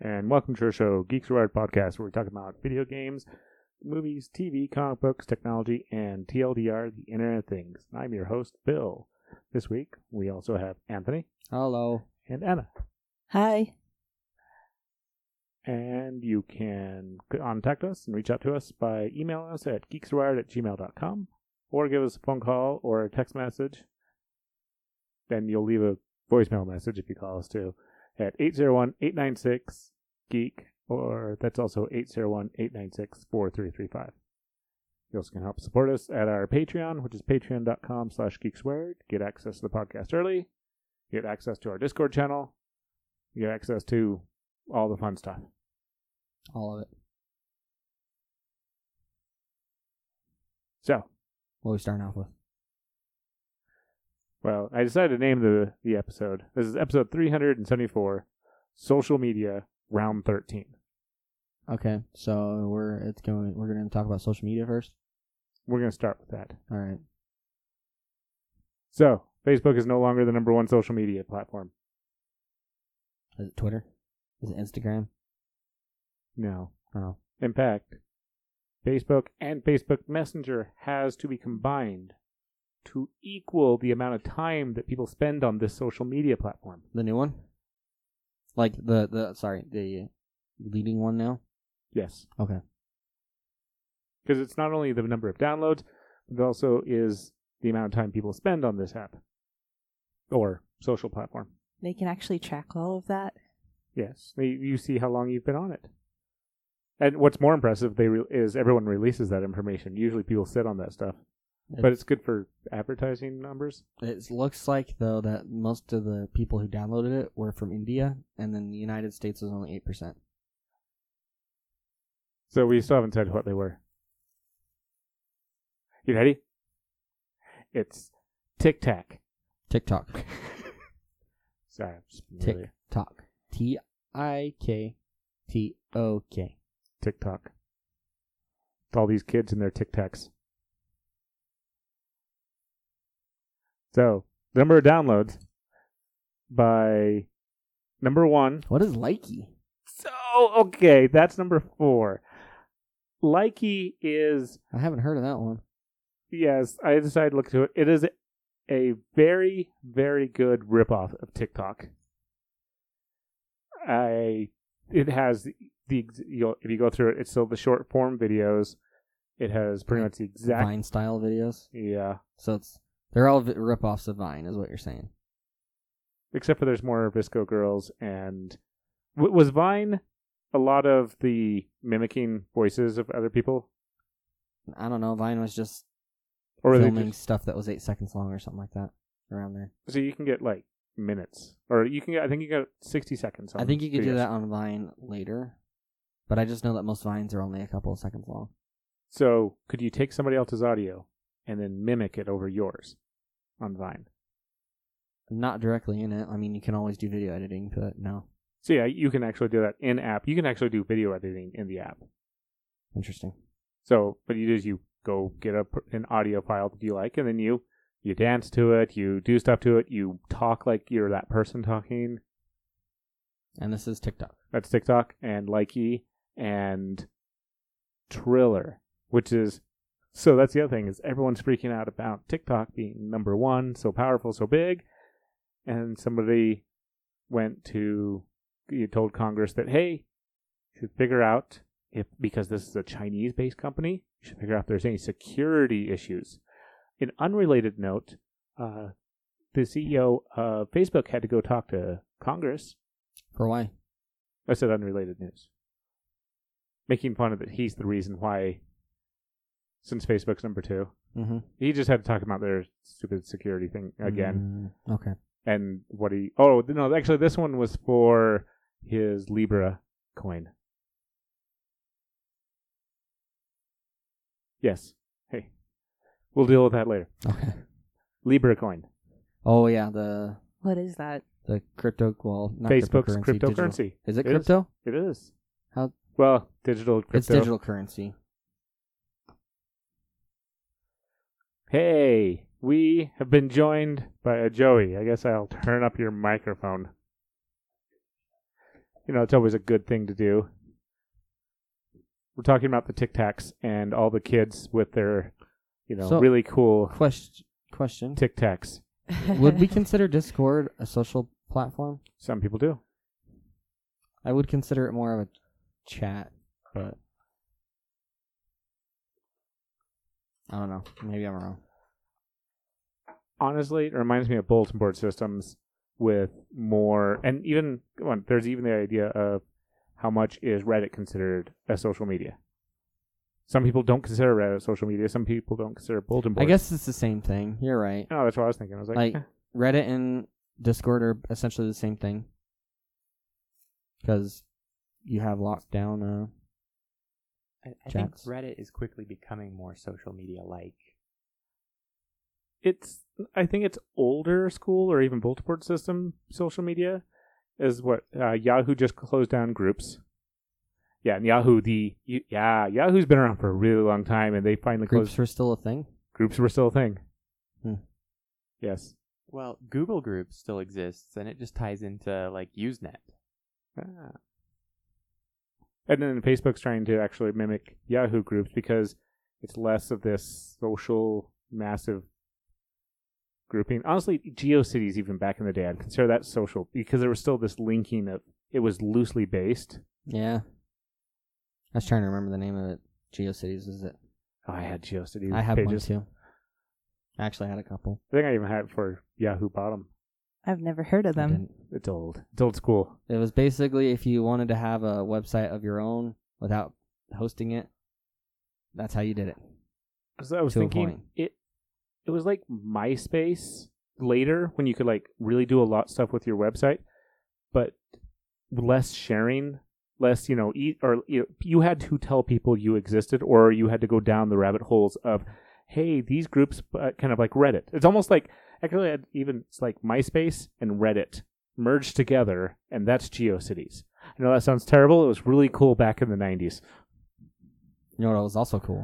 and welcome to our show, Geeks Rewired Podcast, where we talk about video games, movies, TV, comic books, technology, and TLDR, the Internet of Things. I'm your host, Bill. This week, we also have Anthony. Hello. And Anna. Hi. And you can contact us and reach out to us by emailing us at geeksrewired@gmail.com or give us a phone call or a text message. Then you'll leave a voicemail message if you call us too at 801-896-GEEK, or that's also 801-896-4335. You also can help support us at our Patreon, which is patreon.com/geeksrewired. Get access to the podcast early, get access to our Discord channel, get access to all the fun stuff. All of it. So, what are we starting off with? Well, I decided to name the episode. This is episode 374, Social Media, Round 13. Okay, so we're going to talk about social media first. We're going to start with that. All right. So, Facebook is no longer the number one social media platform. Is it Twitter? Is it Instagram? No. Oh. In fact, Facebook and Facebook Messenger has to be combined to equal the amount of time that people spend on this social media platform. The new one? Like the leading one now? Yes. Okay. Because it's not only the number of downloads, but it also is the amount of time people spend on this app or social platform. They can actually track all of that. Yes. You see how long you've been on it. And what's more impressive is everyone releases that information. Usually people sit on that stuff. But it's good for advertising numbers. It looks like, though, that most of the people who downloaded it were from India, and then the United States was only 8%. So we still haven't said what they were. You ready? It's TikTok. TikTok. Sorry. TikTok. TikTok. TikTok. It's all these kids and their TikToks. So, the number of downloads by number 1. What is Likey? So, okay, that's number 4. Likey is... I haven't heard of that one. Yes, I decided to look into it. It is a very, very good ripoff of TikTok. It has if you go through it, it's still the short form videos. It has pretty much the exact... Vine style videos? Yeah. So they're all ripoffs of Vine, is what you're saying. Except for there's more Visco girls, and was Vine a lot of the mimicking voices of other people? I don't know. Vine was just or filming stuff that was 8 seconds long or something like that around there. So you can get like minutes, or you can get. I think you get 60 seconds. I think you could do that on Vine later, but I just know that most Vines are only a couple of seconds long. So could you take somebody else's audio and then mimic it over yours on Vine? Not directly in it. I mean, you can always do video editing, but no. So yeah, you can actually do that in app. You can actually do video editing in the app. Interesting. So, but you go get an audio file that you like, and then you dance to it, you do stuff to it, you talk like you're that person talking. And this is TikTok. That's TikTok and Likey and Triller, which is... So that's the other thing, is everyone's freaking out about TikTok being number 1, so powerful, so big. And somebody told Congress that, hey, you should figure out because this is a Chinese-based company, you should figure out if there's any security issues. In unrelated note, the CEO of Facebook had to go talk to Congress. For why? I said unrelated news. Making fun of it, he's the reason why... Since Facebook's number 2. Mm-hmm. He just had to talk about their stupid security thing again. Okay. And what he... Oh, no, actually this one was for his Libra coin. Yes. Hey. We'll deal with that later. Okay. Libra coin. Oh, yeah, What is that? the crypto... Well, not Facebook's cryptocurrency. cryptocurrency. Digital. Is it crypto? It is. How? Well, digital crypto. It's digital currency. Hey, we have been joined by a Joey. I guess I'll turn up your microphone. it's always a good thing to do. We're talking about the Tic Tacs and all the kids with their, So- really cool Question. Tic Tacs. Would we consider Discord a social platform? Some people do. I would consider it more of a chat, but I don't know. Maybe I'm wrong. Honestly, it reminds me of bulletin board systems with more, and even, there's even the idea of how much is Reddit considered a social media. Some people don't consider Reddit social media. Some people don't consider bulletin boards. I guess it's the same thing. You're right. Oh, that's what I was thinking. I was like, Like Reddit and Discord are essentially the same thing because you have locked down. I think Chats. Reddit is quickly becoming more social media-like. I think it's older school or even bulletin board system social media is what Yahoo just closed down groups. Yeah, and Yahoo's been around for a really long time, and they finally Groups closed. were still a thing. Groups were still a thing. Hmm. Yes. Well, Google Groups still exists, and it just ties into like Usenet. Ah. And then Facebook's trying to actually mimic Yahoo groups because it's less of this social massive grouping. Honestly, GeoCities even back in the day, I'd consider that social because there was still this linking of it was loosely based. Yeah. I was trying to remember the name of it. GeoCities, is it? Oh, I had GeoCities I have pages. one too. I actually had a couple. I think I even had it for Yahoo Bottom. I've never heard of I them. didn't. It's old. It's old school. It was basically if you wanted to have a website of your own without hosting it, that's how you did it. So I was To a thinking point. it was like MySpace later when you could like really do a lot of stuff with your website, but less sharing, less you had to tell people you existed, or you had to go down the rabbit holes of, hey, these groups kind of like Reddit. It's almost like actually it's like MySpace and Reddit merged together, and that's GeoCities. I know that sounds terrible. It was really cool back in the 90s. You know what was also cool?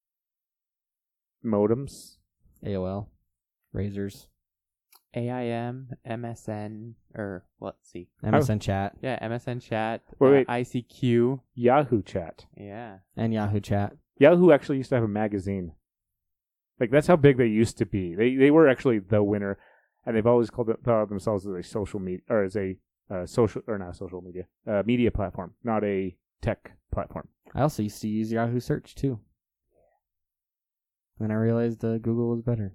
Modems. AOL, Razors, AIM, MSN, or let's see. MSN Chat, Yeah, MSN Chat, Wait. ICQ. Yahoo Chat. Yeah. and Yahoo Chat. Yahoo actually used to have a magazine. Like, that's how big they used to be. They were actually the winner, and they've always thought themselves as a social media, or as a media platform, not a tech platform. I also used to use Yahoo Search too. Then I realized Google was better.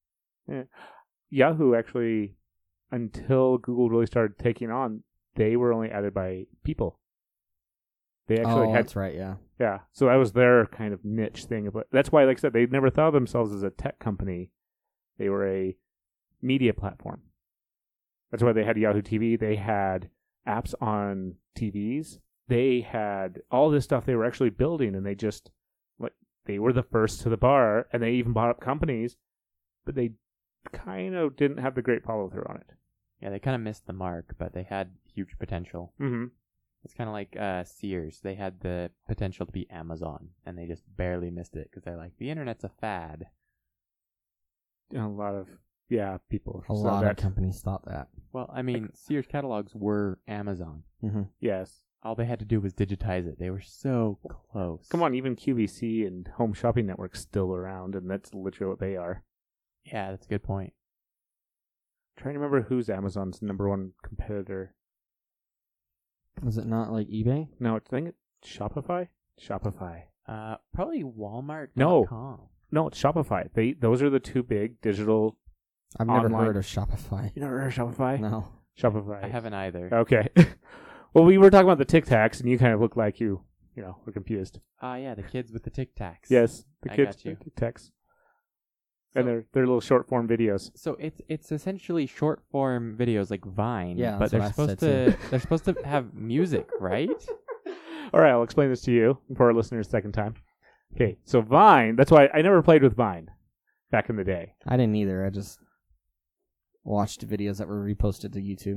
Yahoo actually, until Google really started taking on, they were only added by people. They actually had, that's right, yeah. yeah. So that was their kind of niche thing. But that's why, like I said, they never thought of themselves as a tech company. They were a media platform. That's why they had Yahoo TV. They had apps on TVs. They had all this stuff they were actually building, and they were the first to the bar, and they even bought up companies, but they kind of didn't have the great follow through on it. Yeah, they kind of missed the mark, but they had huge potential. Mm-hmm. It's kind of like Sears. They had the potential to be Amazon, and they just barely missed it because they're like, the internet's a fad. A lot of people A saw lot that. of companies thought that. Well, I mean, Sears catalogs were Amazon. Mm-hmm. Yes. All they had to do was digitize it. They were so close. Come on, even QVC and Home Shopping Network's still around, and that's literally what they are. Yeah, that's a good point. Trying to remember who's Amazon's number one competitor. Was it not like eBay? No, I think it's Shopify. Shopify. Probably Walmart.com. No, it's Shopify. Those are the two big digital. I've never Online. heard of Shopify. You never heard of Shopify? No. Shopify. I haven't either. Okay. Well, we were talking about the Tic Tacs, and you kind of look like you were confused. Yeah, the kids with the Tic Tacs. Yes, the I kids got you. Tic Tacs, So, and they're little short form videos. so it's essentially short form videos like Vine. Yeah, but that's they're what I supposed said to they're supposed to have music, right? All right, I'll explain this to you for our listeners second time. Okay, so Vine. That's why I never played with Vine back in the day. I didn't either. I just watched videos that were reposted to YouTube.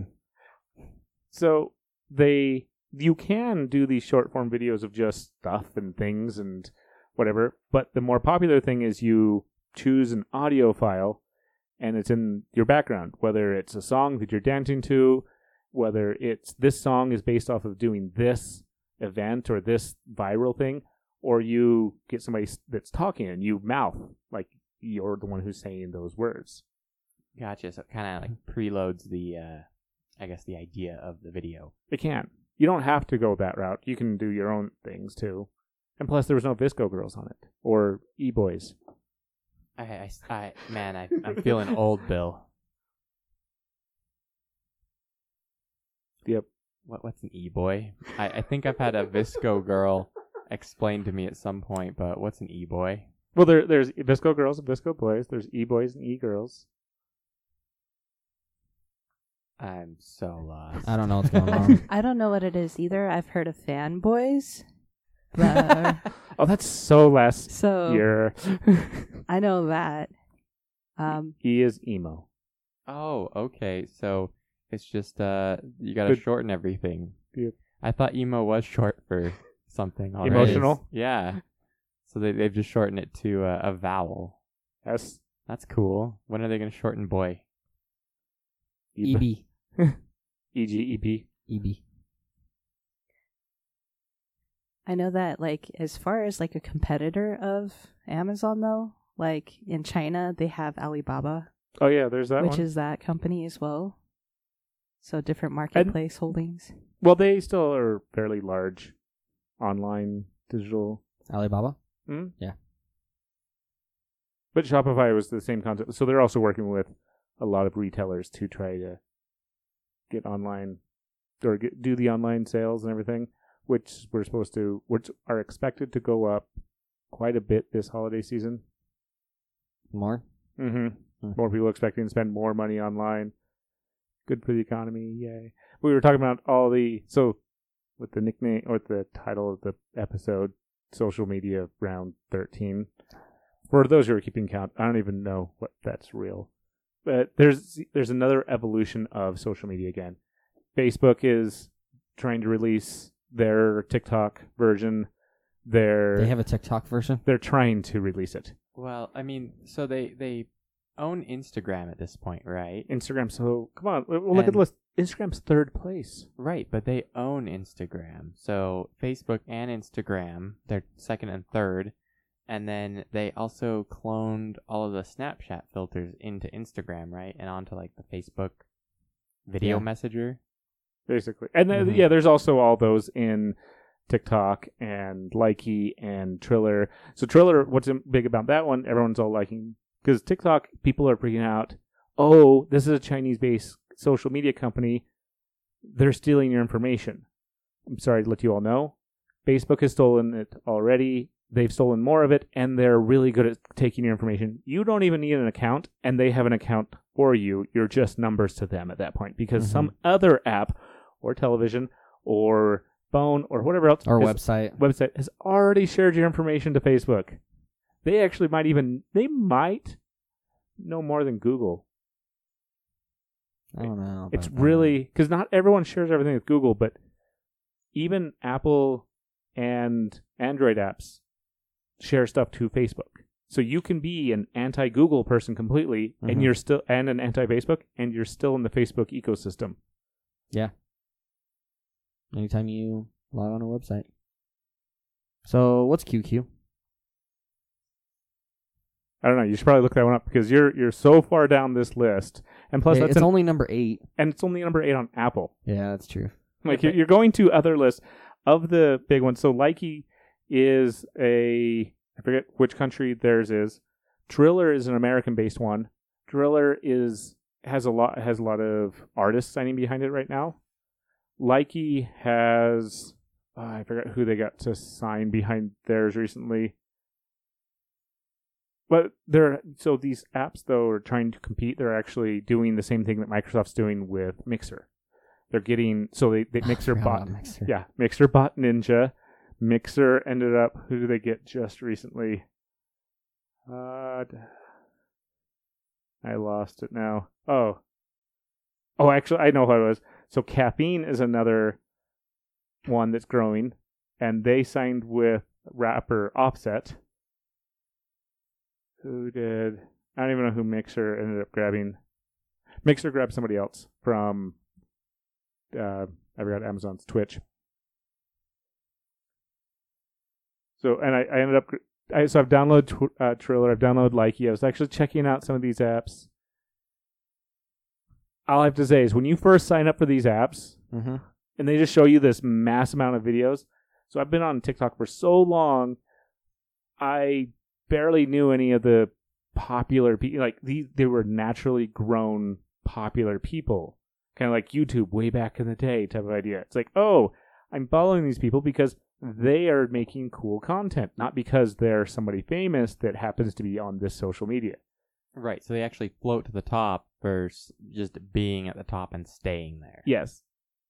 So you can do these short form videos of just stuff and things and whatever, but the more popular thing is you choose an audio file and it's in your background, whether it's a song that you're dancing to, whether it's this song is based off of doing this event or this viral thing, or you get somebody that's talking and you mouth like you're the one who's saying those words. Gotcha. So it kind of like preloads the, I guess, the idea of the video. It can. You don't have to go that route. You can do your own things too. And plus, there was no Visco girls on it or e-boys. I'm feeling old, Bill. Yep. What's an e-boy? I think I've had a Visco girl explained to me at some point, but what's an e-boy? Well, there's Visco girls and Visco boys. There's e-boys and e-girls. I'm so lost. I don't know what's going on. I don't know what it is either. I've heard of fanboys. But, Oh, that's so last so year. I know that. E is emo. Oh, okay. So it's just you gotta Good. shorten everything. Yep. I thought emo was short for something already. Emotional? Yeah. So they've just shortened it to a vowel. S. That's cool. When are they gonna shorten boy? EB. E-G-E-P. EB. I know that, like, as far as like a competitor of Amazon, though, like in China, they have Alibaba, Oh, yeah, there's that which one. is that company as well. So different marketplace holdings. Well, they still are fairly large online digital. Alibaba? Hmm? Yeah. But Shopify was the same concept. So they're also working with a lot of retailers to try to get online or do the online sales and everything, which which are expected to go up quite a bit this holiday season. More? Mm-hmm. More people expecting to spend more money online. Good for the economy, yay. We were talking about with the nickname or the title of the episode, Social Media Round 13. For those who are keeping count, I don't even know what that's real. But there's another evolution of social media again. Facebook is trying to release their TikTok version. They have a TikTok version? They're trying to release it. Well, I mean, so they own Instagram at this point, right? Instagram, so come on, we'll look at the list. Instagram's third place. Right, but they own Instagram. So Facebook and Instagram, they're second and third. And then they also cloned all of the Snapchat filters into Instagram, right? And onto like the Facebook video Yeah. messenger. Basically. And then, Mhm. there's also all those in TikTok and Likey and Triller. So Triller, what's big about that one, everyone's all liking. Because TikTok, people are freaking out. Oh, this is a Chinese-based social media company. They're stealing your information. I'm sorry to let you all know. Facebook has stolen it already. They've stolen more of it, and they're really good at taking your information. You don't even need an account, and they have an account for you. You're just numbers to them at that point because some other app or television or phone or whatever else Or website. has already shared your information to Facebook. They actually might know more than Google. I don't know. It's about that. really, because not everyone shares everything with Google, but even Apple and Android apps share stuff to Facebook. So you can be an anti-Google person completely, and you're still and an anti-Facebook, and you're still in the Facebook ecosystem. Yeah. Anytime you log on a website. So what's QQ? I don't know. You should probably look that one up because you're so far down this list, and plus It's only number 8. and it's only number 8 on Apple. Yeah, that's true. Like you're going to other lists of the big ones. So Likey is I forget which country theirs is. Triller is an American-based one. Triller has a lot of artists signing behind it right now. Likey has I forget who they got to sign behind theirs recently. But these apps though are trying to compete. They're actually doing the same thing that Microsoft's doing with Mixer. They're getting they Mixer bought Mixer. Yeah, Mixer bought Ninja. Mixer ended up who did they get just recently? I lost it now. Oh, actually I know what it was. So Caffeine is another one that's growing, and they signed with rapper Offset. Who did? I don't even know who Mixer ended up grabbing. Mixer grabbed somebody else from I forgot Amazon's Twitch. So, and I ended up, so I've downloaded Triller, I've downloaded Likey. I was actually checking out some of these apps. All I have to say is when you first sign up for these apps, Mm-hmm. and they just show you this mass amount of videos. So I've been on TikTok for so long, I barely knew any of the popular people. Like, they were naturally grown popular people. Kind of like YouTube way back in the day type of idea. It's like, oh, I'm following these people because they are making cool content, not because they're somebody famous that happens to be on this social media. Right, so they actually float to the top versus just being at the top and staying there. Yes.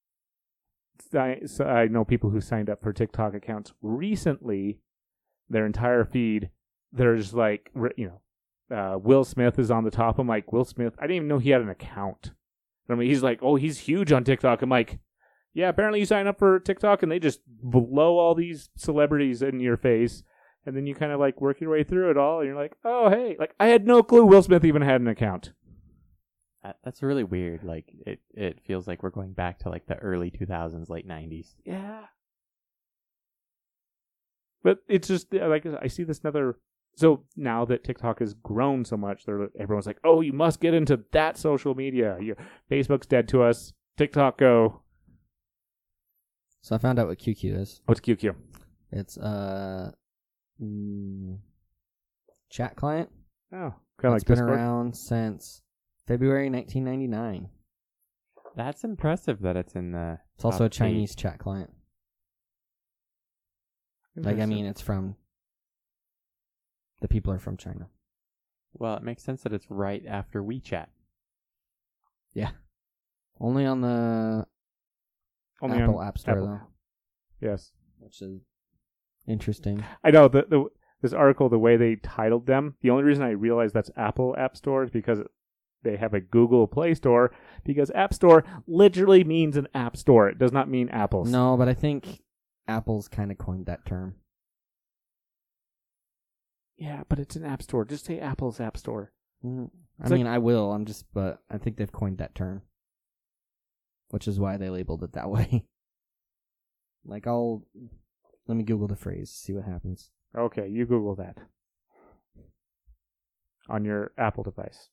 So I know people who signed up for TikTok accounts recently. Their entire feed, there's like, Will Smith is on the top. I'm like, Will Smith? I didn't even know he had an account. I mean, he's like, oh, he's huge on TikTok. I'm like, yeah, apparently you sign up for TikTok and they just blow all these celebrities in your face. And then you kind of like work your way through it all. And you're like, oh, hey, like I had no clue Will Smith even had an account. That's really weird. Like, it feels like we're going back to like the early 2000s, late 90s. Yeah. But it's just, like, I see this another... So now that TikTok has grown so much, everyone's like, oh, you must get into that social media. Facebook's dead to us. TikTok, go. So I found out what QQ is. What's QQ? It's chat client. Oh, kind of like It's been Discord. around since February 1999. That's impressive that it's in the. It's also a top Chinese chat client. Like, I mean, it's from... The people are from China. Well, it makes sense that it's right after WeChat. Yeah. Only on the Only Apple on App Store, Apple. though. Yes. Which is interesting. I know, this article, the way they titled them, the only reason I realized that's Apple App Store is because they have a Google Play Store, because App Store literally means an app store. It does not mean Apple's. No, but I think Apple's kind of coined that term. Yeah, but it's an app store. Just say Apple's App Store. I mean, I will. But I think they've coined that term. Which is why they labeled it that way. Like, let me Google the phrase, see what happens. Okay, you Google that. On your Apple device.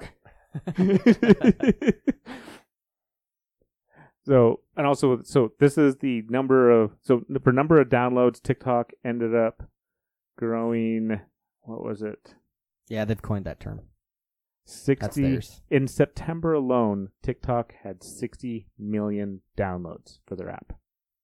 So this is the number of, for number of downloads, TikTok ended up growing, what was it? Yeah, they've coined that term. 60 That's theirs. In September alone, TikTok had 60 million downloads for their app.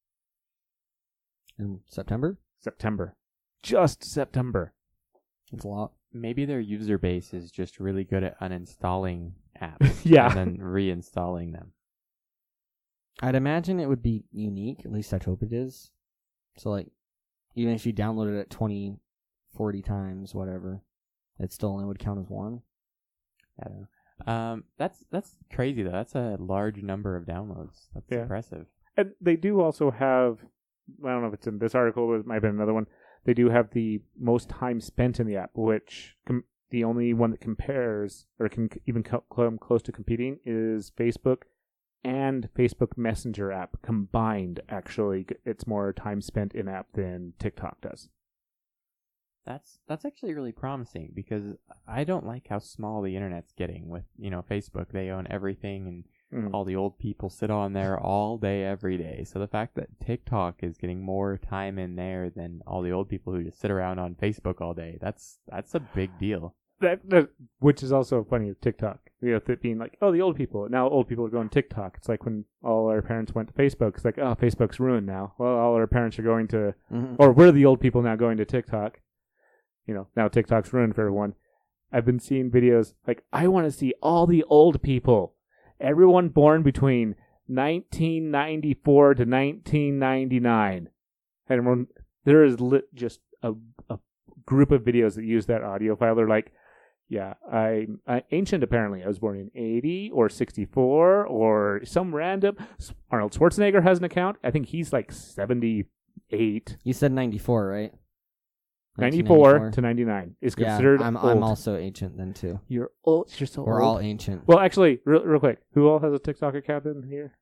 In September? September. Just September. That's a lot. Maybe their user base is just really good at uninstalling apps. Yeah. And then reinstalling them. I'd imagine it would be unique. At least I hope it is. So, like, even if you downloaded it 20, 40 times, whatever, it still only would count as one. I don't know. That's crazy though. That's a large number of downloads. That's impressive. And they do also have, I don't know if it's in this article, but it might have been another one. They do have the most time spent in the app, which the only one that compares or can even come close to competing is Facebook and Facebook Messenger app combined. Actually, it's more time spent in app than TikTok does. That's actually really promising because I don't like how small the internet's getting with, Facebook. They own everything and all the old people sit on there all day, every day. So the fact that TikTok is getting more time in there than all the old people who just sit around on Facebook all day, that's a big deal. That which is also funny with TikTok. It being like, oh, the old people. Now old people are going TikTok. It's like when all our parents went to Facebook. It's like, oh, Facebook's ruined now. Well, all our parents are going to, or we're the old people now going to TikTok. Now TikTok's ruined for everyone. I've been seeing videos like, I want to see all the old people. Everyone born between 1994 to 1999. And there is just a group of videos that use that audio file. They're like, yeah, I'm ancient apparently. I was born in 80 or 64 or some random. Arnold Schwarzenegger has an account. I think he's like 78. You said 94, right? 94 to 99 is considered I'm old. I'm also ancient then too. You're old. You're so We're old. all ancient. Well, actually, real quick, who all has a TikTok account in here?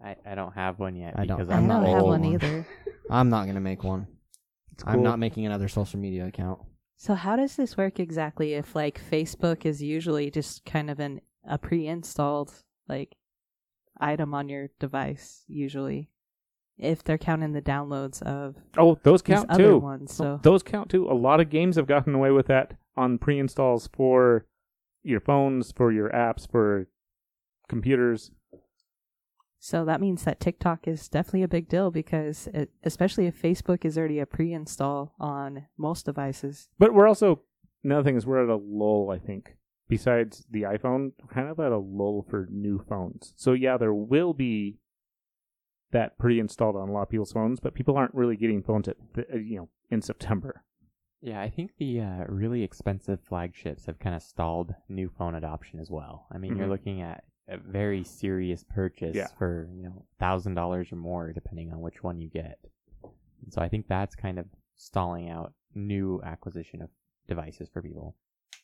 I don't have one yet I don't- because I I'm don't not have old. one either. I'm not gonna make one. It's I'm cool. not making another social media account. So how does this work exactly? If like Facebook is usually just kind of a pre-installed like item on your device, usually, if they're counting the downloads of Oh, those these count other too. ones. So Those count too. A lot of games have gotten away with that on pre-installs for your phones, for your apps, for computers. So that means that TikTok is definitely a big deal because, especially if Facebook is already a pre-install on most devices. But we're also, another thing is we're at a lull, I think. Besides the iPhone, we're kind of at a lull for new phones. So yeah, there will be that pre-installed on a lot of people's phones, but people aren't really getting phones in September. Yeah, I think the really expensive flagships have kind of stalled new phone adoption as well. I mean, you're Mhm. looking at a very serious purchase Yeah. for $1,000 or more, depending on which one you get. And so I think that's kind of stalling out new acquisition of devices for people.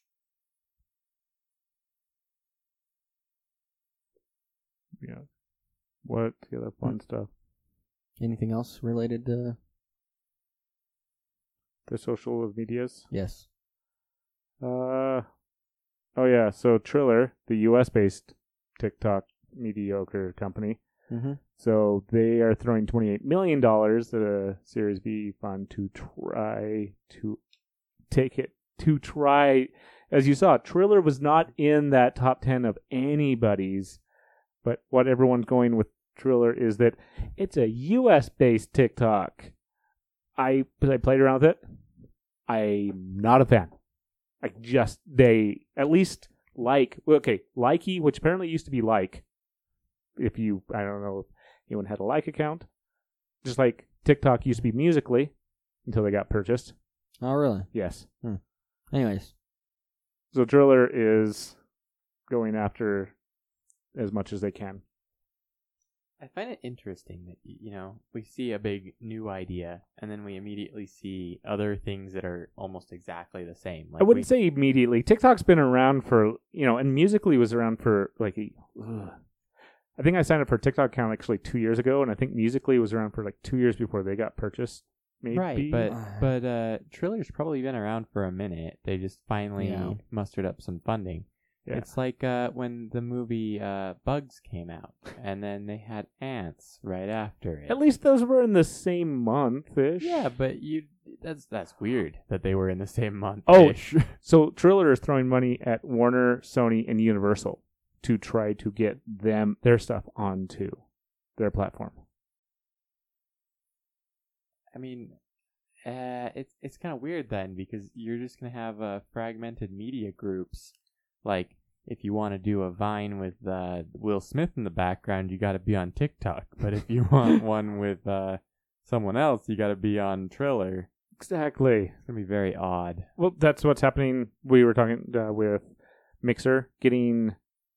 Yeah. What the other fun stuff? Anything else related to? The social medias. Yes. Oh yeah. So Triller, the U.S.-based TikTok mediocre company. Mm-hmm. So they are throwing $28 million at a Series B fund to try to take it. To try, as you saw, Triller was not in that top 10 of anybody's. But what everyone's going with Triller is that it's a U.S.-based TikTok. I played around with it. I'm not a fan. They at least Likey, which apparently used to be Like. I don't know if anyone had a Like account. Just like TikTok used to be Musical.ly until they got purchased. Oh, really? Yes. Anyways, So Triller is going after as much as they can. I find it interesting that, we see a big new idea and then we immediately see other things that are almost exactly the same. I wouldn't say immediately. TikTok's been around for, and Musical.ly was around for I think I signed up for a TikTok account actually 2 years ago, and I think Musical.ly was around for 2 years before they got purchased. Maybe. Right, but Triller's probably been around for a minute. They just finally mustered up some funding. Yeah. It's like when the movie Bugs came out, and then they had Ants right after it. At least those were in the same month-ish. Yeah, but that's weird that they were in the same month. Oh, so Triller is throwing money at Warner, Sony, and Universal to try to get their stuff onto their platform. I mean, it's kind of weird then because you're just gonna have fragmented media groups. Like, if you want to do a Vine with Will Smith in the background, you got to be on TikTok. But if you want one with someone else, you got to be on Triller. Exactly. It's gonna be very odd. Well, that's what's happening. We were talking with Mixer getting.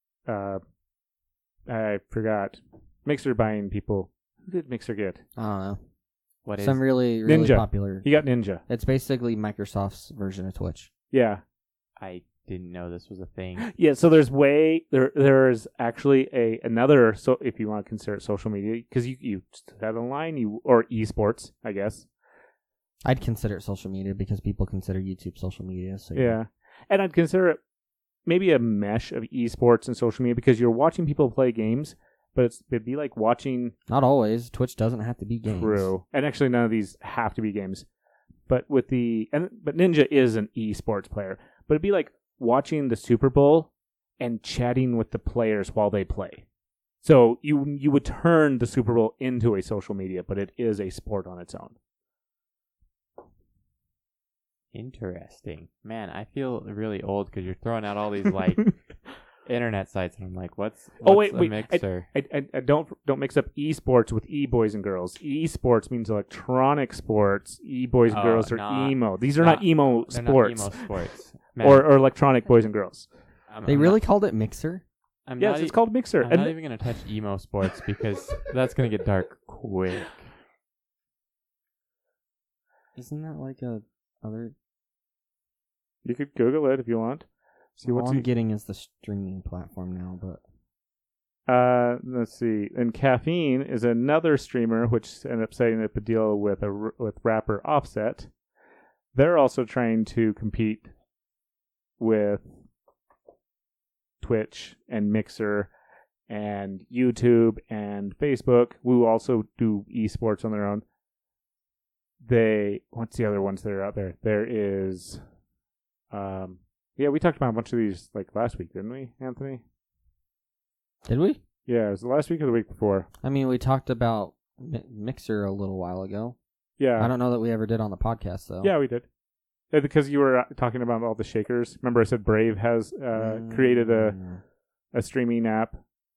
I forgot. Mixer buying people. Who did Mixer get? I don't know. What is Some really, really Ninja. popular. He got Ninja. It's basically Microsoft's version of Twitch. Yeah. I didn't know this was a thing. Yeah, so there is actually another, so if you want to consider it social media, because you said online, or esports, I guess. I'd consider it social media because people consider YouTube social media. So Yeah. And I'd consider it maybe a mesh of esports and social media because you're watching people play games, but it'd be like watching. Not always. Twitch doesn't have to be games. True. And actually none of these have to be games. But but Ninja is an esports player. But it'd be like watching the Super Bowl and chatting with the players while they play. So you would turn the Super Bowl into a social media, but it is a sport on its own. Interesting. Man, I feel really old because you're throwing out all these internet sites, and I'm like, what's wait, a Mixer? I don't mix up esports with e-boys and girls. Esports means electronic sports. E-boys and girls are emo. These are not emo They're sports. not emo sports. Man, or electronic boys and girls. They really called it Mixer? Yes, it's called Mixer. I'm not even going to touch emo sports because that's going to get dark quick. Isn't that like a other... You could Google it if you want. See All what's I'm getting is the streaming platform now, but... Let's see. And Caffeine is another streamer which ended up setting up a deal with with rapper Offset. They're also trying to compete with Twitch and Mixer and YouTube and Facebook, who also do esports on their own. What's the other ones that are out there? There is, we talked about a bunch of these like last week, didn't we, Anthony? Did we? Yeah, it was the last week or the week before. I mean, we talked about Mixer a little while ago. Yeah. I don't know that we ever did on the podcast, though. Yeah, we did. Because you were talking about all the shakers. Remember I said Brave has created a streaming app?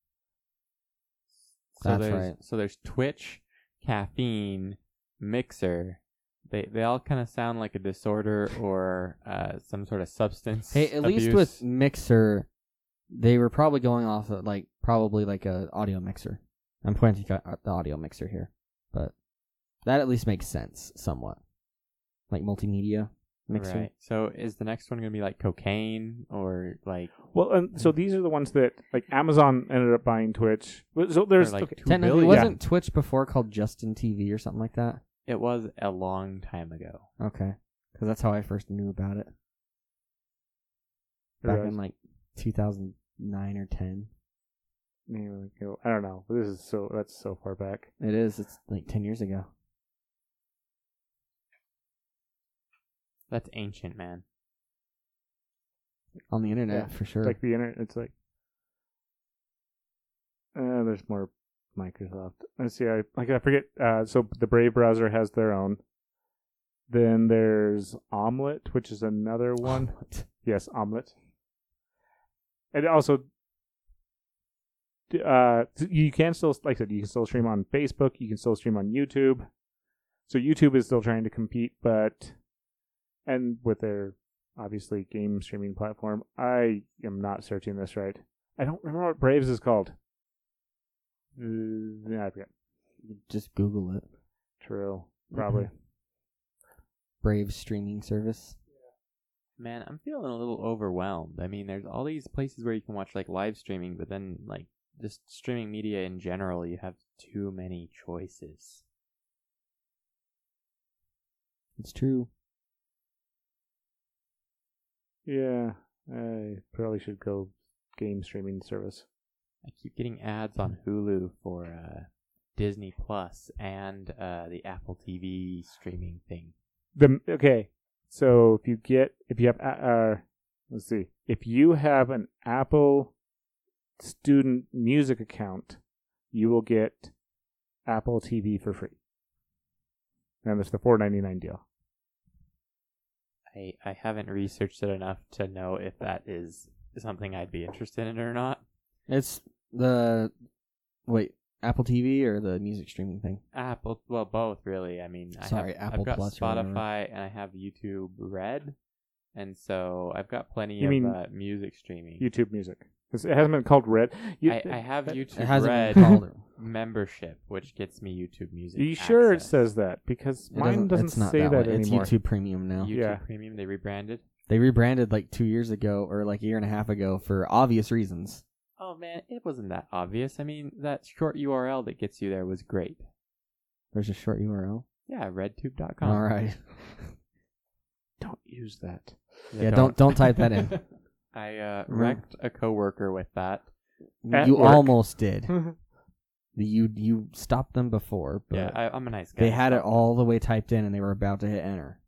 That's right. So there's Twitch, Caffeine, Mixer. They all kind of sound like a disorder or some sort of substance Hey, at abuse. least with Mixer, they were probably going off of probably like a audio mixer. I'm pointing at the audio mixer here, but that at least makes sense somewhat. Like multimedia mixer. Right. So is the next one going to be like Cocaine or like... Well, and so these are the ones that, like, Amazon ended up buying Twitch. So there's... like okay, 2 Technically, billion? wasn't Twitch before called Justin TV or something like that? It was a long time ago. Okay. Because that's how I first knew about it. Back in like 2009 or 10. I don't know. That's so far back. It is. It's like 10 years ago. That's ancient, man. On the internet, Yeah. for sure. Like the internet, it's like... there's more Microsoft. Let's see, I forget. So the Brave browser has their own. Then there's Omelette, which is another one. Yes, Omelette. And also, you can still, like I said, you can still stream on Facebook. You can still stream on YouTube. So YouTube is still trying to compete, and with their, obviously, game streaming platform. I am not searching this right. I don't remember what Braves is called. I forget. Just Google it. True. Probably. Brave streaming service. Man, I'm feeling a little overwhelmed. I mean, there's all these places where you can watch like live streaming, but then like just streaming media in general, you have too many choices. It's true. Yeah. I probably should go game streaming service. I keep getting ads on Hulu for Disney Plus and the Apple TV streaming thing. Okay. So if you have let's see. If you have an Apple student music account, you will get Apple TV for free. And it's the $4.99 deal. I haven't researched it enough to know if that is something I'd be interested in or not. It's Apple TV or the music streaming thing? Apple, well, both really. I mean, Apple I've got Plus or whatever. Spotify and I have YouTube Red, and so I've got plenty You of mean music streaming. YouTube Music. It hasn't been called Red. I have YouTube It hasn't Red been called. membership, which gets me YouTube Music. Are you sure it access. says that? Because mine doesn't it's not say that way. anymore. It's YouTube Premium now. YouTube Yeah. Premium? They rebranded. They rebranded like 2 years ago or like a year and a half ago for obvious reasons. Oh man, it wasn't that obvious. I mean, that short URL that gets you there was great. There's a short URL. Yeah, redtube.com. All right. Don't use that. Yeah, don't type that in. I wrecked a coworker with that. At You work. almost did. You stopped them before, but Yeah, I'm a nice guy. they had it Stop. all the way typed in and they were about to hit enter.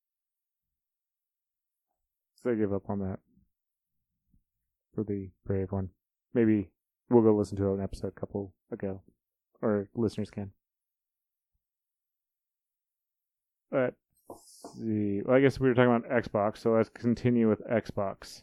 So I give up on that for the Brave one. Maybe we'll go listen to an episode a couple ago, or listeners can. Let's see. Well, I guess we were talking about Xbox, so let's continue with Xbox.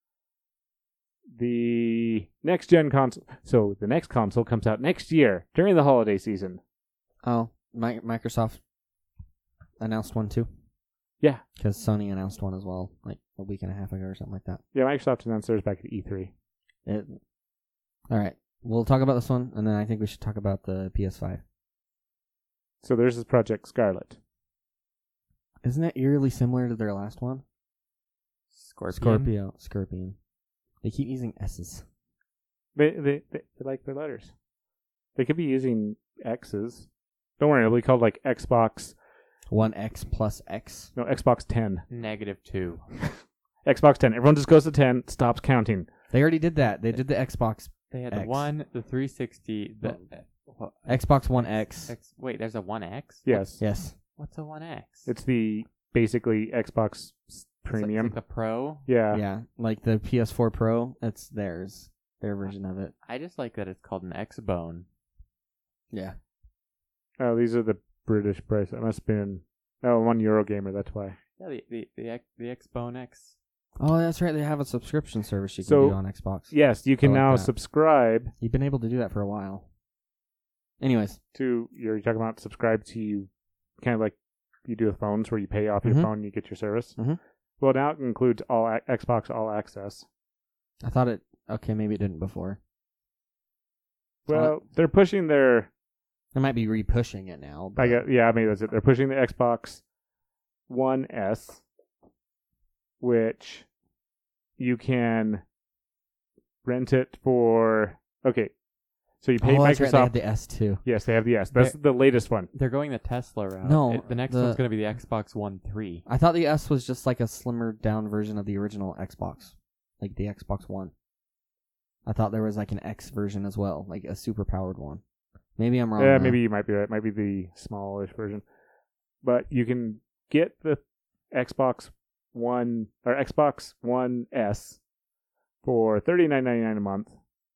The next gen console. So the next console comes out next year during the holiday season. Oh, Microsoft announced one too? Yeah. Because Sony announced one as well, like a week and a half ago or something like that. Yeah, Microsoft announced theirs back at E3. All right. We'll talk about this one, and then I think we should talk about the PS5. So there's this Project Scarlet. Isn't it eerily similar to their last one? Scorpion. Scorpion. They keep using S's. They like their letters. They could be using X's. Don't worry, it'll be called like Xbox. 1X plus X. No, Xbox 10. -2. Xbox 10. Everyone just goes to 10, stops counting. They already did that. They did the Xbox. They had X. the 1, the 360, the Xbox One X. Wait, there's a 1X? Yes. Yes. What's a 1X? It's the basically Xbox Premium. It's like the Pro. Yeah. Yeah. Like the PS4 Pro, that's theirs. Their version of it. I just like that it's called an X-Bone. Yeah. Oh, these are the British price. It must have been one Eurogamer. That's why. Yeah, the X-Bone X. Oh, that's right. They have a subscription service you can So- do on Xbox. Yes, you can I like now that. subscribe You've been able to do that for a while. Anyways. to. You're talking about subscribe to, kind of like you do with phones, where you pay off your Mhm. phone and you get your service. Mhm. Well, now it includes all Xbox All Access. I thought it... Okay, maybe it didn't before. Well, they're pushing their. They might be re-pushing it now. But Maybe that's it. They're pushing the Xbox One S, which you can rent it for. Okay, so you pay that's right. They Microsoft. had the S too. Yes, they have the S. That's the latest one. They're going the Tesla route. No, The next the- one's going to be the Xbox One 3. I thought the S was just like a slimmer down version of the original Xbox. Like the Xbox One. I thought there was like an X version as well. Like a super powered one. Maybe I'm wrong. Yeah, though. maybe you might be right. Might be the smallish version, but you can get the Xbox One or Xbox One S for $39.99 a month,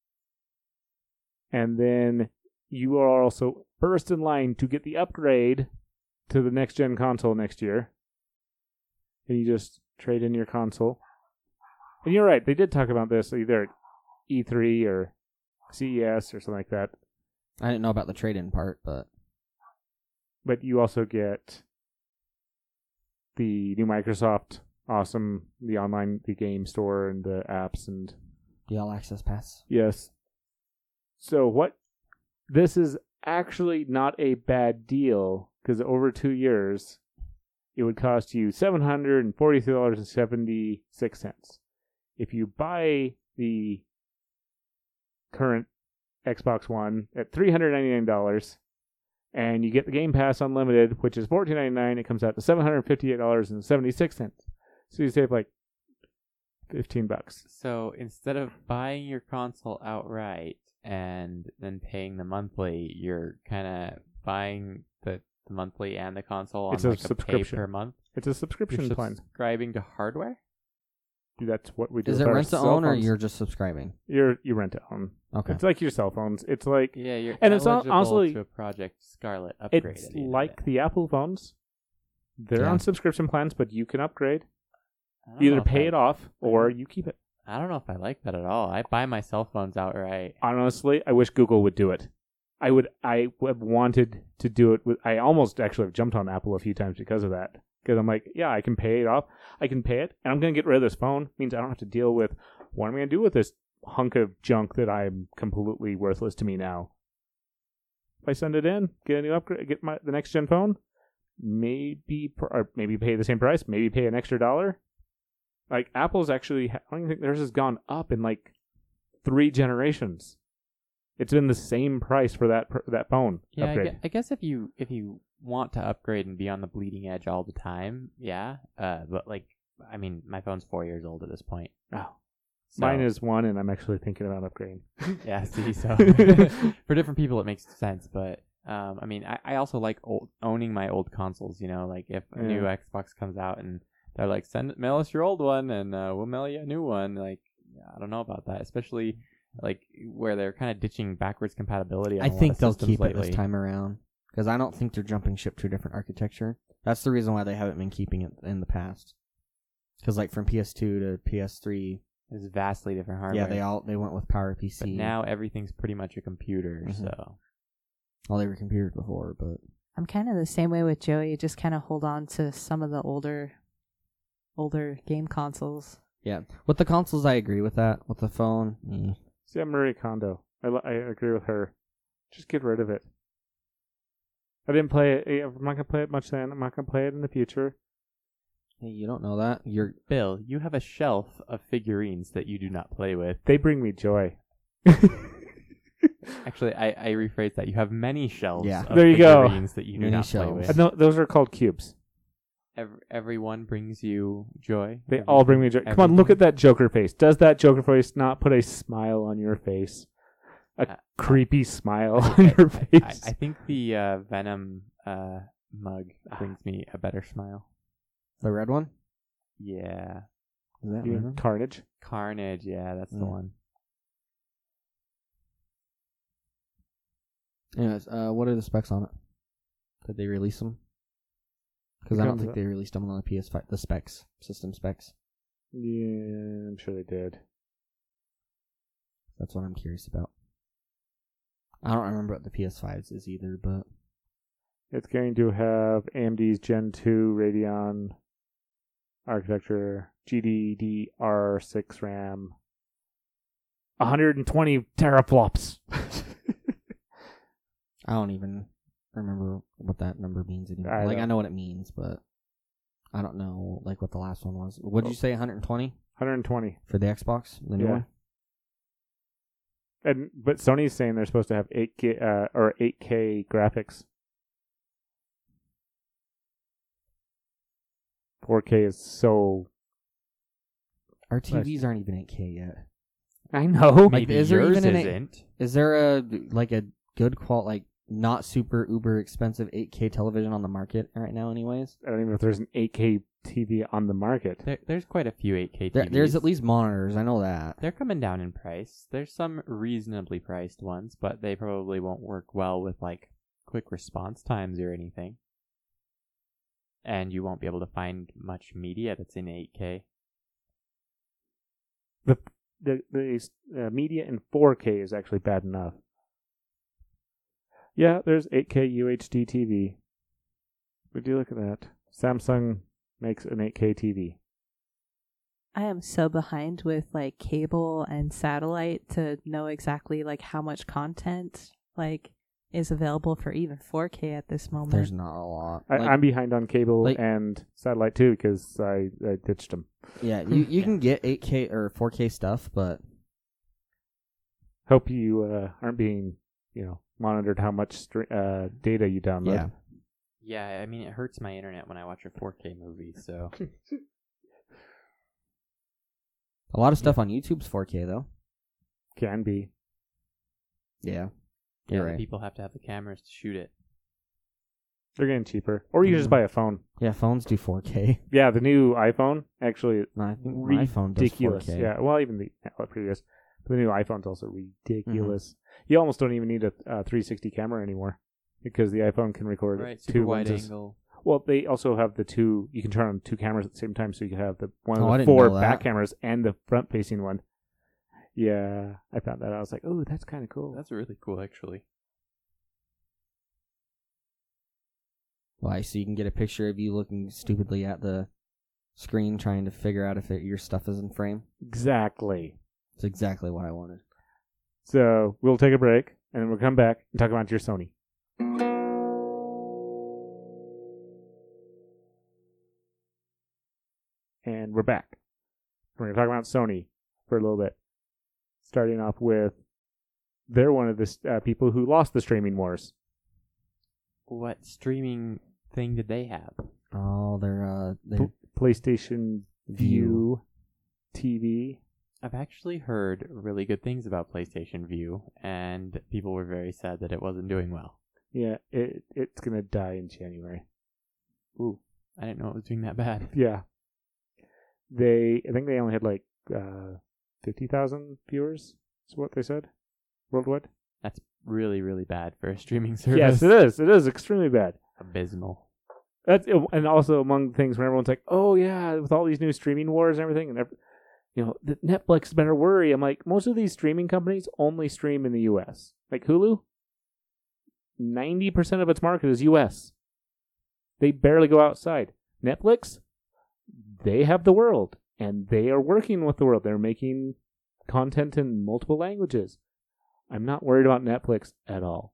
and then you are also first in line to get the upgrade to the next gen console next year. And you just trade in your console. And you're right, they did talk about this either at E3 or CES or something like that. I didn't know about the trade-in part, but But you also get the new Microsoft Awesome, the online, the game store and the apps and the All Access Pass. yes. So this is actually not a bad deal because over 2 years it would cost you $743.76. If you buy the current Xbox One at $399 and you get the Game Pass Unlimited, which is $14.99, it comes out to $758.76. So you save like $15. So instead of buying your console outright and then paying the monthly, you're kind of buying the monthly and the console It's on a like a pay subscription. per month. It's a subscription You're plan. subscribing to hardware? That's what we do. Is with it our rent to cell own or phones. you're just subscribing? You rent to own. Okay. It's like your cell phones. It's like Yeah, you're And it's eligible honestly- to a Project Scarlet upgrade. it's at the end of like it. the Apple phones. They're Yeah. on subscription plans, but you can upgrade. I don't Either know if pay I- it off or you keep it. I don't know if I like that at all. I buy my cell phones outright. Honestly, I wish Google would do it. I would have wanted to do it with. I almost actually have jumped on Apple a few times because of that. Because I'm like, yeah, I can pay it off. I can pay it, and I'm going to get rid of this phone. Means I don't have to deal with what I'm going to do with this hunk of junk that I'm completely worthless to me now. If I send it in, get a new upgrade, get the next gen phone, maybe pay the same price, maybe pay an extra $1. Like Apple's actually, I don't even think theirs has gone up in like 3 generations. It's been the same price for that phone Yeah, upgrade. I guess if you want to upgrade and be on the bleeding edge all the time, yeah. But like, I mean, my phone's 4 years old at this point. Oh. So, Mine is 1, and I'm actually thinking about upgrading. Yeah, see, so for different people it makes sense, but I mean, I also like owning my old consoles. You know, like if a new Xbox comes out and they're like, mail us your old one, and we'll mail you a new one. Like, I don't know about that, especially like where they're kind of ditching backwards compatibility. On I a lot think of they'll systems keep lately. it this time around. Because I don't think they're jumping ship to a different architecture. That's the reason why they haven't been keeping it in the past. Because like from PS2 to PS3, It's vastly different hardware. yeah, they went with PowerPC. But now everything's pretty much a computer. Mhm. So Well, they were computers before, but I'm kind of the same way with Joey. Just kind of hold on to some of the older game consoles. yeah. With the consoles, I agree with that. With the phone, See, I'm Marie Kondo. I agree with her. Just get rid of it. I didn't play it. I'm not going to play it much then. I'm not going to play it in the future. hey, you don't know that. You're Bill, you have a shelf of figurines that you do not play with. They bring me joy. Actually, I rephrase that. You have many shelves. Yeah. Of There you go. figurines that you do Many not play shelves. with. No, those are called cubes. Everyone brings you joy. They all bring me joy. Come on, look at that Joker face. Does that Joker face not put a smile on your face? A creepy smile on your face. I think the Venom mug brings me a better smile. The red one? Yeah. Is that You mean Venom? Carnage. Carnage, yeah, that's the one. Anyways, what are the specs on it? Did they release them? Because I don't think they released them on the PS5. The specs, system specs. Yeah, I'm sure they did. That's what I'm curious about. I don't remember what the PS5s is either, but It's going to have AMD's Gen 2 Radeon architecture, GDDR6 RAM, 120 teraflops. I don't even remember what that number means anymore. I I know. know what it means, but I don't know what the last one was. What did you say? 120 120. for the Xbox, the new Yeah. one? But Sony's saying they're supposed to have 8K or 8K graphics. 4K is so. Our TVs aren't even 8K yet. I know. Like, Maybe is there yours even an isn't. Is there a good not super uber expensive 8K television on the market right now? Anyways, I don't even know if there's an 8K TV on the market. There's quite a few 8K TVs. there's at least monitors. I know that. They're coming down in price. There's some reasonably priced ones, but they probably won't work well with like quick response times or anything. And you won't be able to find much media that's in 8K. The media in 4K is actually bad enough. Yeah, there's 8K UHD TV. Would you look at that? Samsung makes an 8K TV. I am so behind with like cable and satellite to know exactly like how much content like is available for even 4K at this moment. There's not a lot. I'm behind on cable like- and satellite too because I ditched them. Yeah, you can get 8K or 4K stuff, but Hope you aren't being, monitored how much data you download. yeah. Yeah, I mean, it hurts my internet when I watch a 4K movie, so. A lot of stuff on YouTube's 4K though. Can be. Yeah. Yeah, You're the right. people have to have the cameras to shoot it. They're getting cheaper. Or you just buy a phone. Yeah, phones do 4K. Yeah, the new iPhone actually No, I think my iPhone does ridiculous. 4K. Yeah, well, even the previous. But the new iPhone's also ridiculous. You almost don't even need a 360 camera anymore because the iPhone can record Right, two super wide lenses. angle. Well, they also have the two. You can turn on two cameras at the same time, so you can have the one Oh, I of the didn't 4 know that. back cameras and the front-facing one. Yeah, I found that out. I was like, "Oh, that's kind of cool." That's really cool, actually. Why? So you can get a picture of you looking stupidly at the screen trying to figure out if your stuff is in frame. Exactly. It's exactly what I wanted. So we'll take a break, and then we'll come back and talk about your Sony. And we're back. We're going to talk about Sony for a little bit. Starting off with, they're one of the people who lost the streaming wars. What streaming thing did they have? Oh, they're PlayStation View TV. I've actually heard really good things about PlayStation View, and people were very sad that it wasn't doing well. Yeah, it's going to die in January. Ooh, I didn't know it was doing that bad. Yeah. I think they only had like 50,000 viewers, is what they said, worldwide. That's really, really bad for a streaming service. Yes, it is. It is extremely bad. Abysmal. And also among the things when everyone's like, "Oh yeah, with all these new streaming wars and everything," and the Netflix better worry. I'm like, most of these streaming companies only stream in the U.S. Like Hulu, 90% of its market is U.S. They barely go outside. Netflix, they have the world, and they are working with the world. They're making content in multiple languages. I'm not worried about Netflix at all.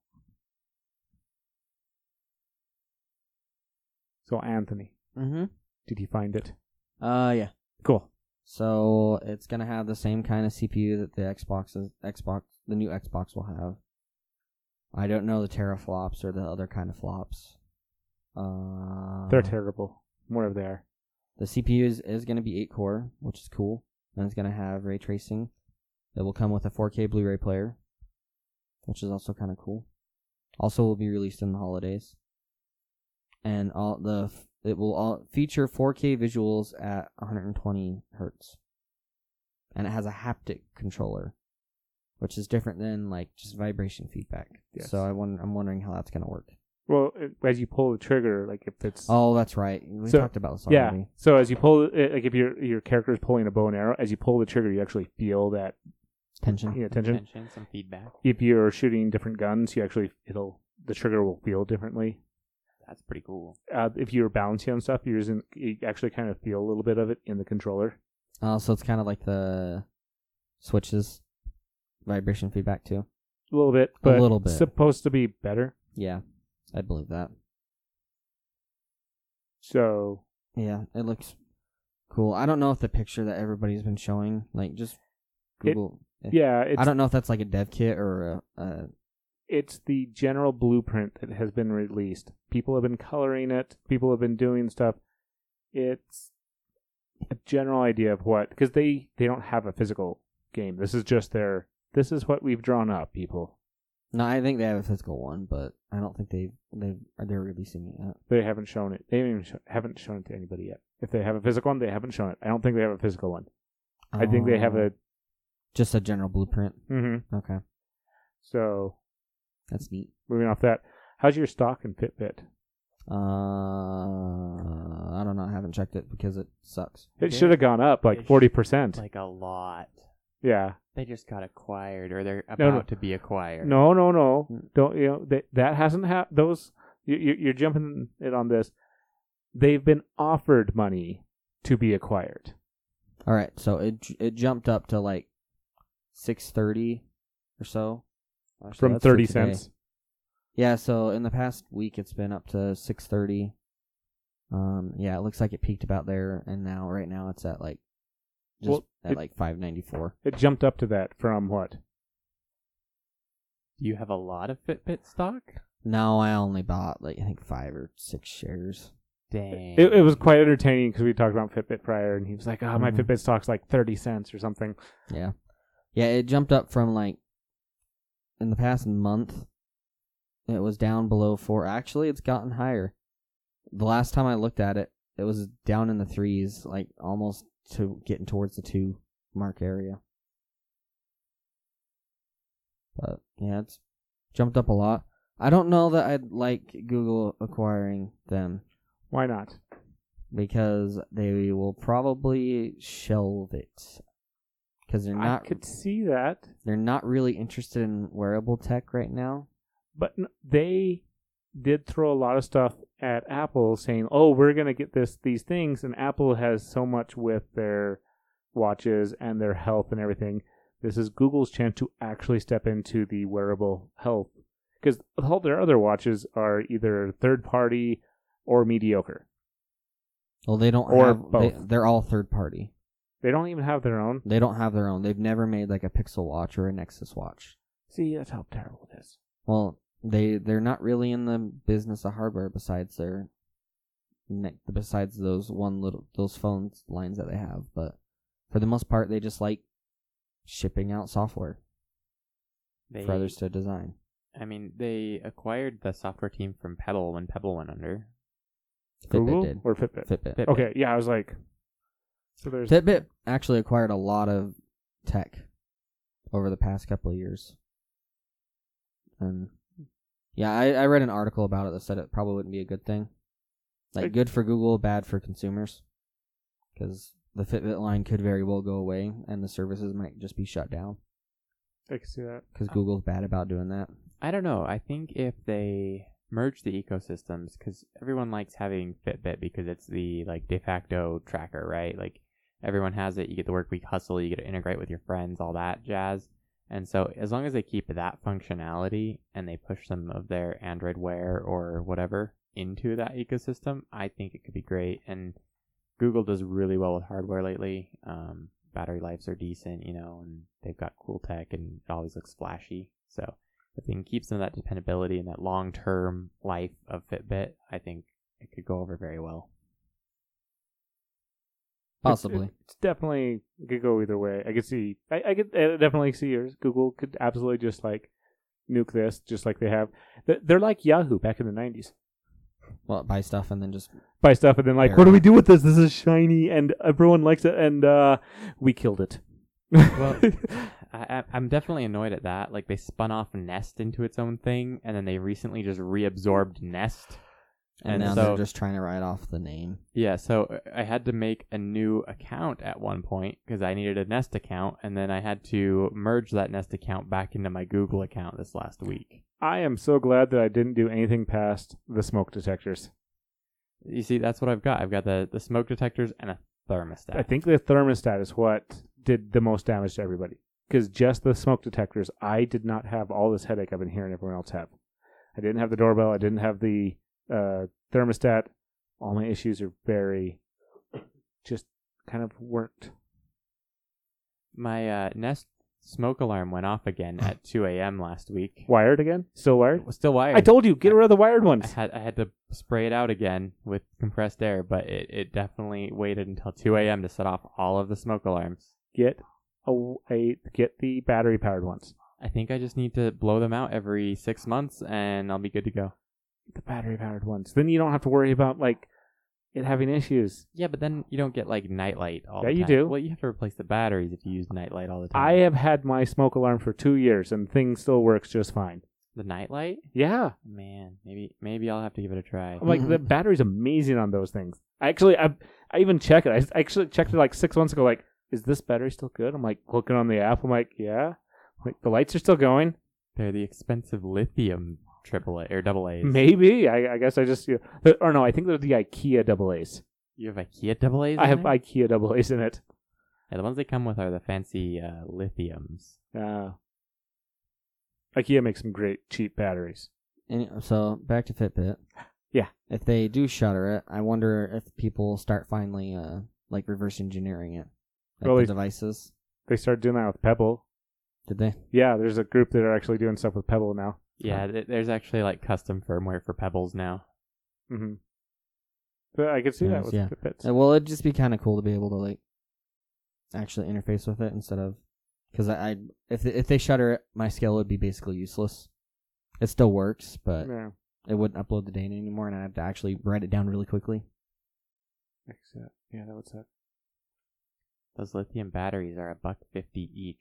So, Anthony, Mm-hmm. did you find it? Yeah. Cool. So it's gonna have the same kind of CPU that the new Xbox will have. I don't know the teraflops or the other kind of flops. They're terrible. Whatever they are. The CPU is going to be 8-core, which is cool. And it's going to have ray tracing. It will come with a 4K Blu-ray player, which is also kind of cool. Also will be released in the holidays. And it will feature 4K visuals at 120 hertz. And it has a haptic controller, which is different than like just vibration feedback. Yes. So I'm wondering how that's going to work. Well, as you pull the trigger, like if it's Oh, that's right. We talked about this yeah. already. So as you pull it, like if your character is pulling a bow and arrow, as you pull the trigger, you actually feel that Tension. tension. Some feedback. If you're shooting different guns, the trigger will feel differently. That's pretty cool. If you're balancing on stuff, you actually kind of feel a little bit of it in the controller. So it's kind of like the Switch's vibration feedback too. A little bit, but little bit. Supposed to be better. Yeah, I believe that. So Yeah, it looks cool. I don't know if the picture that everybody's been showing, like just Google. it's I don't know if that's like a dev kit or a it's the general blueprint that has been released. People have been coloring it. People have been doing stuff. It's a general idea of what, because they don't have a physical game. This is just this is what we've drawn up, people. No, I think they have a physical one, but I don't think they're releasing it yet. They haven't shown it. They haven't shown it to anybody yet. If they have a physical one, they haven't shown it. I don't think they have a physical one. I think they have just a general blueprint. Mm-hmm. Okay, so that's neat. moving off that, how's your stock in Fitbit? I don't know. I haven't checked it because it sucks. It should have gone up like 40%. Like a lot. Yeah. They just got acquired, or they're No. about to be acquired. No. Don't that hasn't happened. Those you're jumping it on this. They've been offered money to be acquired. All right, so it jumped up to like $6.30 or so. Actually, From that's for 30 today. cents. Yeah, so in the past week it's been up to $6.30. Yeah, it looks like it peaked about there, and right now it's at like like $5.94. It jumped up to that from what? Do you have a lot of Fitbit stock? No, I only bought like I think 5 or 6 shares. Dang. It was quite entertaining because we talked about Fitbit prior, and he was like, "Oh, my Mhm. Fitbit stock's like 30 cents or something." Yeah, it jumped up from like in the past month. It was down below 4. Actually, it's gotten higher. The last time I looked at it, it was down in the 3s, like almost to getting towards the 2 mark area. But yeah, it's jumped up a lot. I don't know that I'd like Google acquiring them Why not? because they will probably shelve it because I could see that, they're not really interested in wearable tech right now. but they did throw a lot of stuff at Apple, saying, "Oh, we're gonna get these things," and Apple has so much with their watches and their health and everything. This is Google's chance to actually step into the wearable health, because all their other watches are either third party or mediocre. Well, they don't Or have. both. They're all third party. They don't even have their own. They don't have their own. They've never made like a Pixel watch or a Nexus watch. See, that's how terrible it is. Well, they're not really in the business of hardware besides besides those phone lines that they have. But for the most part, they just like shipping out software for others to design. I mean, they acquired the software team from Pebble when Pebble went under. Google Fitbit did. or Fitbit? Fitbit. Okay, yeah, I was like, so there's Fitbit actually acquired a lot of tech over the past couple of years. And yeah, I read an article about it that said it probably wouldn't be a good thing. Like good for Google, bad for consumers. Because the Fitbit line could very well go away and the services might just be shut down. I can see that. Because Google's bad about doing that. I don't know. I think if they merge the ecosystems, because everyone likes having Fitbit because it's the like de facto tracker, right? Like everyone has it. You get the work week hustle. You get to integrate with your friends, all that jazz. And so as long as they keep that functionality and they push some of their Android Wear or whatever into that ecosystem, I think it could be great. And Google does really well with hardware lately. Battery lives are decent, and they've got cool tech and it always looks flashy. So if they can keep some of that dependability and that long-term life of Fitbit, I think it could go over very well. Possibly. It's definitely, it could go either way. I could see, I could definitely see yours. Google could absolutely just like nuke this, just like they have. They're like Yahoo back in the 90s. Well, buy stuff and then just Buy stuff and then like, Fair what do we enough. do with this? This is shiny and everyone likes it, and we killed it. Well, I'm definitely annoyed at that. Like, they spun off Nest into its own thing, and then they recently just reabsorbed Nest. and And now so- they're just trying to write off the name. Yeah, so I had to make a new account at one point because I needed a Nest account, and then I had to merge that Nest account back into my Google account this last week. I am so glad that I didn't do anything past the smoke detectors. You see, that's what I've got. I've got the smoke detectors and a thermostat. I think the thermostat is what did the most damage to everybody. Because just the smoke detectors, I did not have all this headache I've been hearing everyone else have. I didn't have the doorbell. I didn't have the thermostat. All my issues are very, just kind of weren't. My Nest smoke alarm went off again at 2 a.m. last week. Wired again? Still wired? It was still wired. I told you, get rid of the wired ones. I had to spray it out again with compressed air, but it definitely waited until 2 a.m. to set off all of the smoke alarms. Get the battery powered ones. I think I just need to blow them out every 6 months, and I'll be good to go. The battery powered ones. Then you don't have to worry about like it having issues. Yeah, but then you don't get like nightlight all Yeah, the time. you do. Well, you have to replace the batteries if you use nightlight all the time. I have had my smoke alarm for 2 years and thing still works just fine. The nightlight? Yeah. Man, maybe I'll have to give it a try. I'm like, the battery's amazing on those things. I even check it. I actually checked it like 6 months ago. Like, is this battery still good? I'm like looking on the app. I'm like, yeah. Like the lights are still going. They're the expensive lithium AAA or AA's. Maybe. I guess I just or no. I think they're the IKEA AA's. You have IKEA AA's? I have in there? IKEA AA's in it. Yeah, the ones they come with are the fancy lithiums. IKEA makes some great cheap batteries. So back to Fitbit. Yeah. If they do shutter it, I wonder if people start finally like reverse engineering it, like Well, the they- devices. They started doing that with Pebble. Did they? Yeah, there's a group that are actually doing stuff with Pebble now. Yeah, there's actually like custom firmware for Pebbles now. Mm-hmm. But I could see that Nice, with yeah. Fitbits. Well, it'd just be kind of cool to be able to like actually interface with it instead of because if they shutter it, my scale would be basically useless. It still works, but Yeah. it wouldn't upload the data anymore, and I'd have to actually write it down really quickly. Yeah, that would suck. Those lithium batteries are $1.50 each.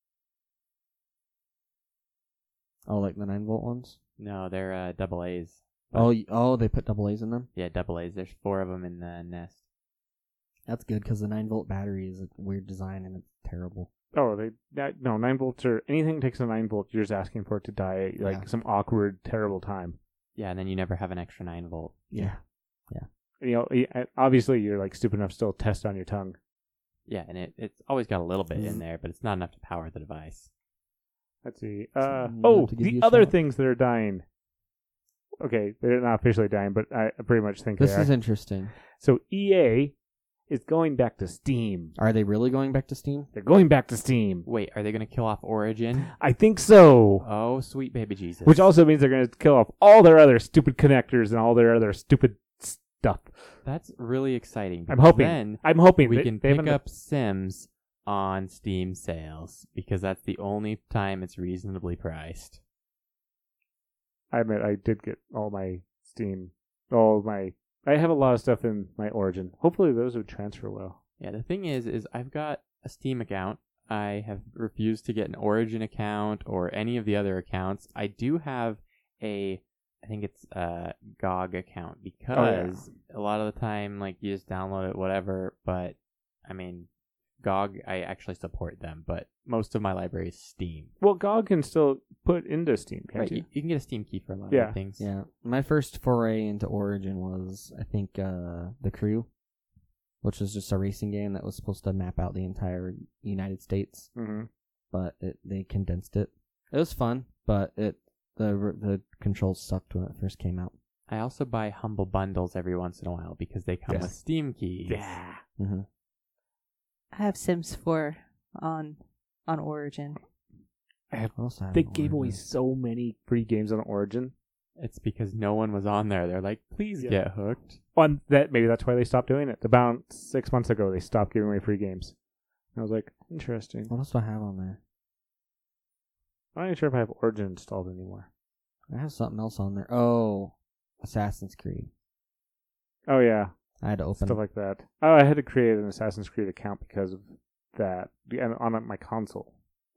Oh, like the 9-volt ones. No, they're AA's. Oh, they put AA's in them. Yeah, AA's. There's 4 of them in the Nest. That's good because the 9-volt battery is a weird design and it's terrible. Oh, 9 volts or anything that takes a 9 volt, you're just asking for it to die like Yeah. some awkward, terrible time. Yeah, and then you never have an extra 9 volt. Yeah. You know, obviously you're like stupid enough to still test on your tongue. Yeah, and it's always got a little bit Mm. in there, but it's not enough to power the device. Let's see. you have to give The you a other shot. things that are dying. Okay, they're not officially dying, but I pretty much think This they is are. interesting. So EA is going back to Steam. Are they really going back to Steam? They're going back to Steam. Wait, are they going to kill off Origin? I think so. Oh, sweet baby Jesus. Which also means they're going to kill off all their other stupid connectors and all their other stupid stuff. That's really exciting. I'm because hoping. Then I'm hoping we they- can they pick haven't- up Sims on Steam sales because that's the only time it's reasonably priced. I admit I did get all my Steam, I have a lot of stuff in my Origin. Hopefully those would transfer well. Yeah, the thing is I've got a Steam account. I have refused to get an Origin account or any of the other accounts. I do have I think it's a GOG account because a lot of the time, like, you just download it, whatever. But, I mean, GOG, I actually support them, but most of my library is Steam. Well, GOG can still put into Steam, can't Right, you? you can get a Steam key for a lot Yeah. of things. Yeah. My first foray into Origin was, I think, The Crew, which was just a racing game that was supposed to map out the entire United States, Mm-hmm. but they condensed it. It was fun, but the controls sucked when it first came out. I also buy Humble Bundles every once in a while because they come Yes. with Steam keys. Yeah. Mm-hmm. I have Sims 4 on Origin. They gave away so many free games on Origin. It's because no one was on there. They're like, please Yeah. get hooked. On that, maybe that's why they stopped doing it. About 6 months ago, they stopped giving away free games. And I was like, interesting. What else do I have on there? I'm not even sure if I have Origin installed anymore. I have something else on there. Oh, Assassin's Creed. Oh yeah, I had to open stuff like that. Oh, I had to create an Assassin's Creed account because of that and on my console.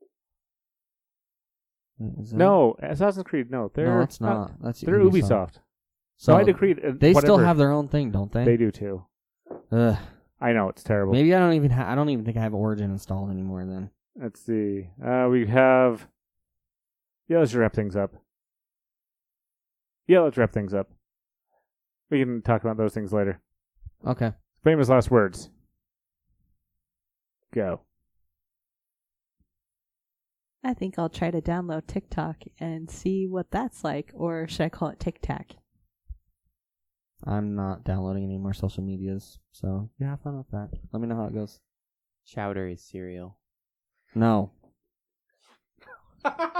Is it? No, Assassin's Creed. No, no, it's not. That's They're Ubisoft. So I had to create. They still whatever. have their own thing, don't they? They do too. Ugh. I know it's terrible. Maybe I don't even think I have Origin installed anymore. Then Let's see. We have. Yeah, let's wrap things up. We can talk about those things later. okay. Famous last words. Go. I think I'll try to download TikTok and see what that's like, or should I call it TikTok? I'm not downloading any more social medias, so you have fun with that. Let me know how it goes. Chowder is cereal. No.